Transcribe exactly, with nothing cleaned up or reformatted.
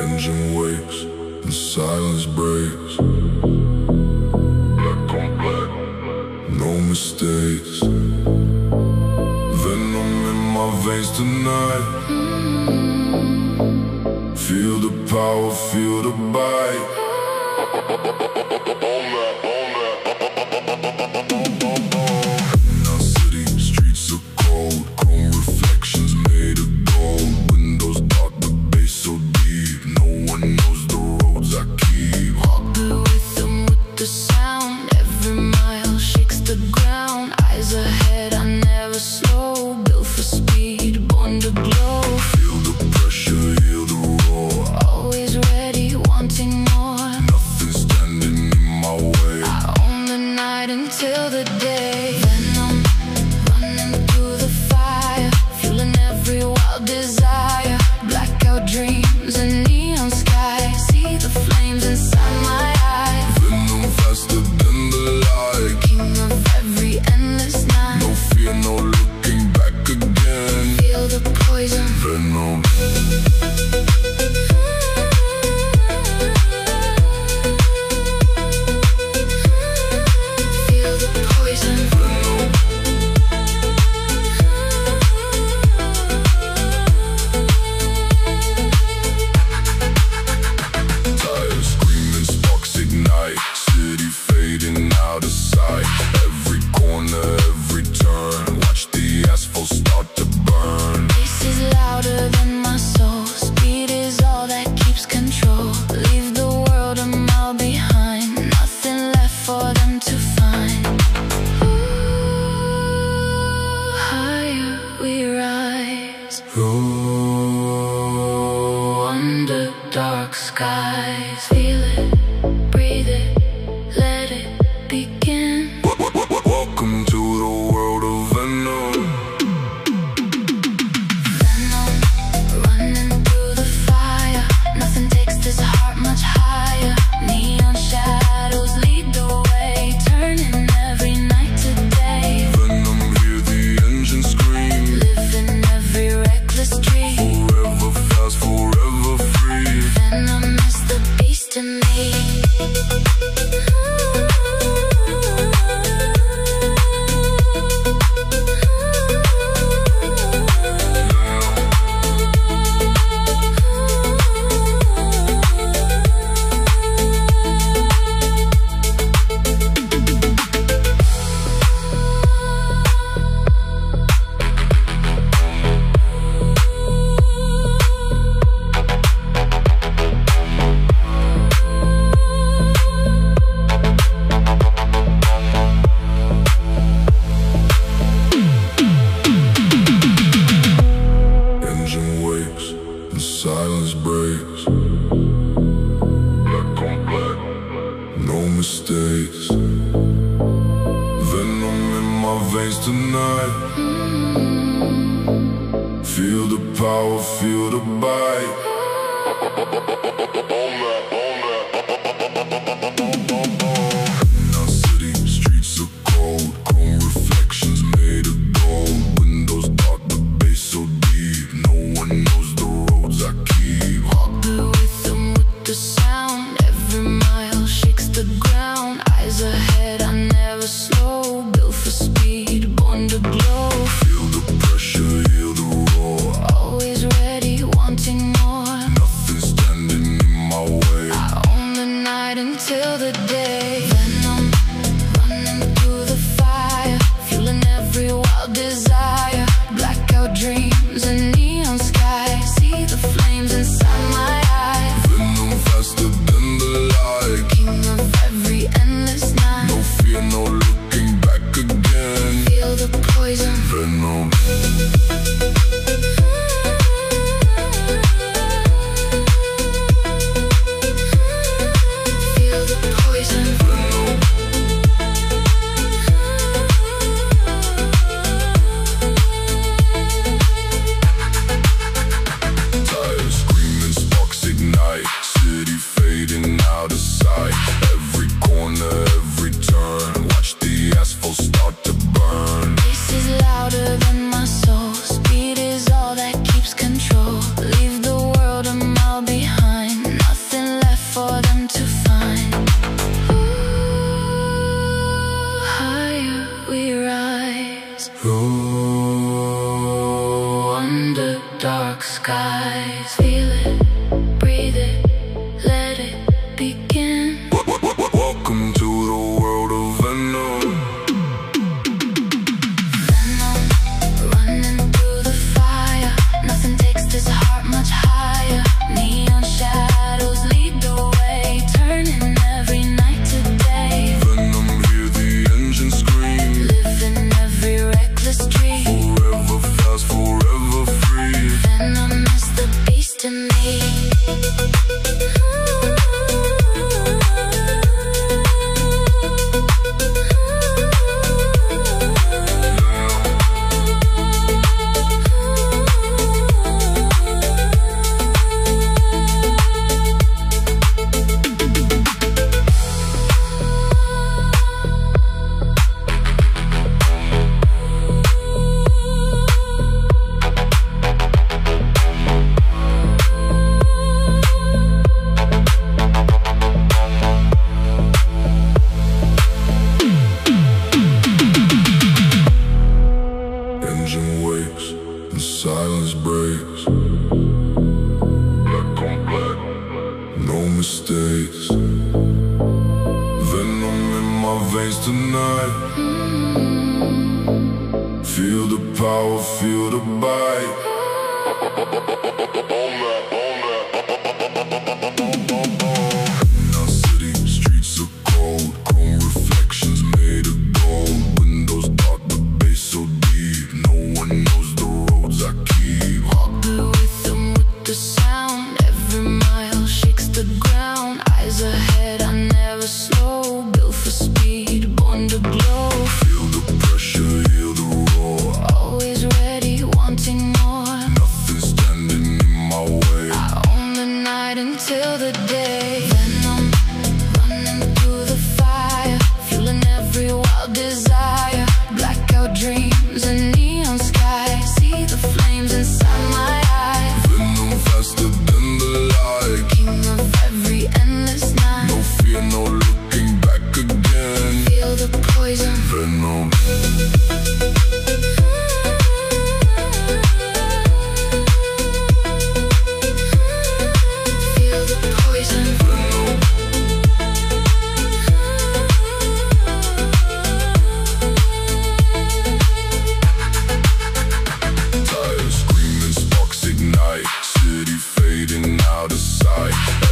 Engine wakes and silence breaks. Black on black, no mistakes. Venom in my veins tonight. Feel the power, feel the bite. In our city, streets are cold. Chrome reflections made of gold. Windows dark, the bass so deep. No one knows the roads I keep. Walk the rhythm with the sound. Every mile shakes the ground. Eyes ahead, I never slow. Built for speed, born to glow. Feel the pressure, hear the roar. Always ready, wanting more. Nothing standing in my way. I own the night until the day. Venom, running through the fire. Fueling every wild desire. Blackout dreams and neon skies. See the flames inside my eyes. Venom faster than the light. King of every endless night. No fear, no looking back again. Feel the poison. Venom. Feel the poison. Tires screaming, sparks ignite. City fading out of sight. Every corner, every turn. Watch the asphalt start to burn. This is louder than my soul. Speed is all that keeps control. Leave the world a mile behind. Nothing left for them to find. Ooh, higher we rise. Oh, Under dark skies. Feel it, breathe it, let it begin. welcome to the world of Venom. Venom, running through the fire. Nothing takes this heart much higher. Neon shadows lead the way, turning every night to day. Venom, hear the engine scream. Living every reckless dream. Forever fast, forever free. Venom is the beast in me. Engine wakes and silence breaks. Black on black, no mistakes. Venom in my veins tonight. Feel the power, feel the bite. In our city, streets are cold. Chrome reflections made of gold. Windows dark, the bass so deep. No one knows the roads I keep. Walk the rhythm with the sound. Every mile shakes the ground. Eyes ahead, I never slow. Built for speed, born to glow. Feel the pressure, hear the roar. Always ready, wanting more. Nothing standing in my way. eyes. Feel it, breathe it, let it begin. Welcome to the world of Venom. Venom, running through the fire. Nothing takes this heart much higher. Neon shadows lead the way, turning every night to day. Venom, hear the engine scream. Living every reckless dream. Forever fast, forever free. Venom is the beast in me. Engine wakes and silence breaks. Black on black, no mistakes. Venom in my veins tonight. Feel the power, feel the bite. Now city streets are cold, chrome reflections made of gold. Windows dark, the bass so deep. No one knows the roads I keep. Walking with them with the sound. Every mile shakes the ground. Eyes ahead, I never slow. Built for speed, born to glow. Feel the pressure, hear the roar. Always ready, wanting more. Nothing standing in my way. I own the night until the day. Venom, running through the fire. Fueling every wild desire. Blackout dreams and neon skies. See the flames inside my eyes. Venom faster than the light. King of every endless night. No fear, no looking back again. Feel the poison. Venom. Feel the poison. Tires screaming, sparks ignite. City fading out of sight.